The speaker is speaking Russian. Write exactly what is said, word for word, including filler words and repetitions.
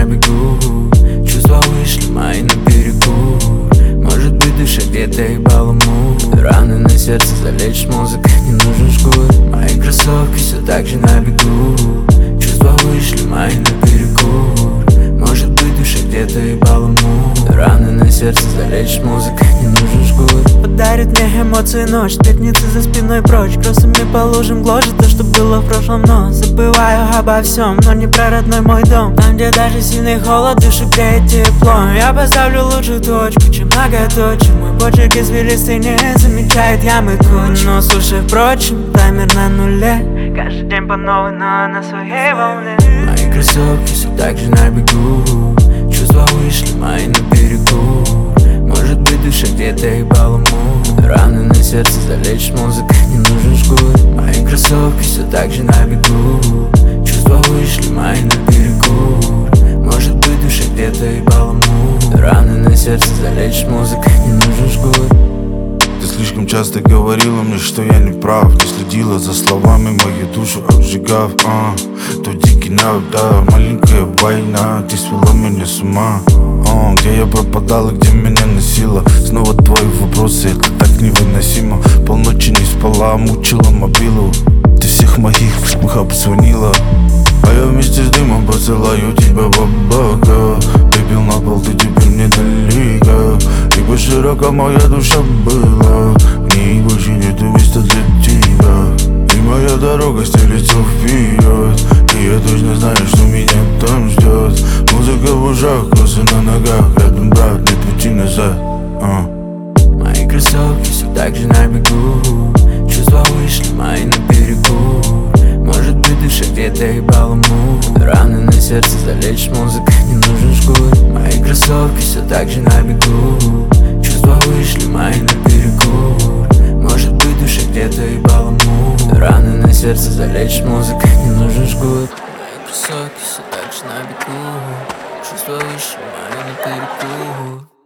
бегу. Чувства вышли мои на берегу. Может быть, душа где-то ебала мух. Раны на сердце залечь музыкой, не нужен жгут. Мои кроссовки все так же на бегу. Чувства вышли мои на берегу. Может быть, душа где-то ебала мух. Раны на сердце залечь музыкой, не нужен жгут. Подарит мне эмоции ночь, пятница за спиной прочь. Кроссами положим гложет то, что было в прошлом. Но забываю обо всем, но не про родной мой дом. Там, где даже сильный холод душу греет тепло. Я поставлю лучшую точку, чем многоточие. Мой почерк извилистый не замечает ямы куч. Но слушай, впрочем, таймер на нуле. Каждый день по новой, но на своей волне. Мои кроссовки все так же на бегу. Чувства вышли мои на берегу. Может быть, душа где-то ебала мух. Раны на сердце залечь музыкой, не нужен жгут. Мои кроссовки все так же на бегу. Чувства вышли мои на берегу. Может быть, душа где-то ебала мух. Раны на сердце залечь музыкой, не нужен жгут. Ты слишком часто говорила мне, что я не прав. Ты следила за словами, мою душу обжигав. а, То дикий навык, да, маленькая война. Ты свела меня с ума. а, Где я пропадала, где меня носила. Снова твои вопросы, это так невыносимо. Полночи не спала, мучила мобилу. Ты всех моих обзвонила. А я вместе с дымом посылаю тебя в облака. Припил на пол, ты теперь мне далеко. Ибо широка моя душа была. В ней больше нету места для тебя. И моя дорога стелется вперед. И я точно знаю, что меня там ждет. Музыка в ушах, косы на ногах. Рядом брат, нет пути назад. а. Мои кроссовки все так же на бегу. Чувства вышли мои на берегу. Может быть, душа где-то ебала мух. Раны на сердце залечь музыкой, не нужен жгут. Мои кроссовки все так же на бегу. Чувства вышли мои на берегу. Может быть, душа где-то ебала мух. Раны на сердце залечь музыкой, не нужен жгут. Мои кроссовки все так же на бегу. Чувства вышли мои на берегу.